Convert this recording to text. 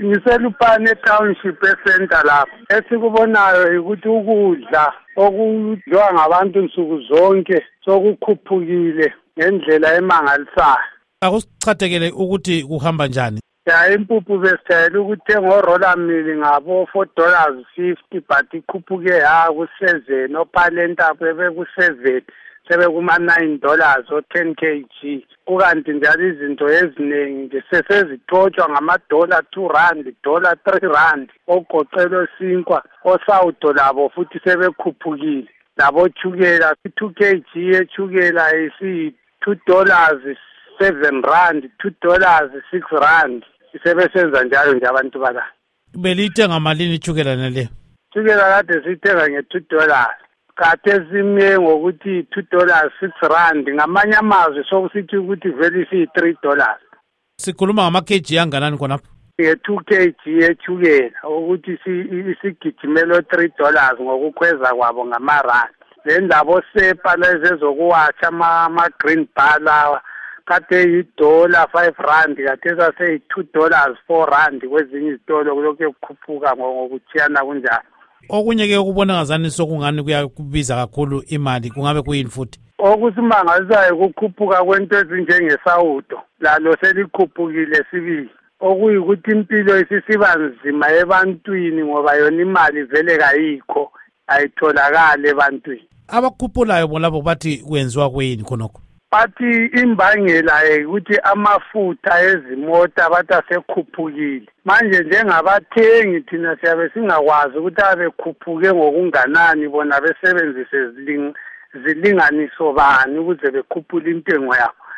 ngiselupane township center lapho. Esikubonayo ukuthi ukudla okudliwa ngabantu nsuku zonke sokukhuphukile ngendlela emangalisayo. Akusichathekele ukuthi kuhamba njani? Ya impuphu besijayele ukuthi ngoroller mill ngabo $4.50 but ikhuphuke ku7 opalenta bebe ku7 sebe kuma $9 o 10 kg. Kukanti njalo izinto eziningi nje sesezixotsha ngamadola $2, $3, ogoqelo sinkwa osawudo labo futhi sebekhuphukile. Labo chukela 2 kg yechukela isi $2, R7, $2, R6. Isebesenza njalo nje abantu bala. Belithenga malini ichukela nale? Chukela kade sithenga nge$2. Kade zime ngokuthi $2, R6 ngamanye amazwi sokusithi ukuthi vele $3. Sikhuluma ngama kg anganani khonapho? Nge2 kg yechukela ukuthi isigijimelo $3 ngokukhweza kwabo ngamarandi. Lendaba sepa lezezokuwacha ama green bar lawa kade $1, R5 kade sase $2, R4 kwezinye izitolo kulokho kukhuphuka ngokuthiyana kunjalo. Okunye ke ukubona ngazani sokungani kuyakubiza kakhulu imali kungabe kuyini futhi? Okusimangalisayo ukukhuphuka kwento ezinjengesawudo lalo selikhuphukile sibili. Okuyikuthi impilo isisiba nzima ebantwini ngoba yona imali vele kayikho ayitholakala ebantwini. Abakhuphulayo bolabo bathi kwenziwa kuyini khonokho? Bathi imbangela ukuthi amafutha ezimota bathi asekhuphukile. Manje njengabathengi thina siyabe singakwazi ukuthi abekhuphuke ngokunganani bona besebenzise zilinganiso bani ukuze bekhuphule intengo yabo.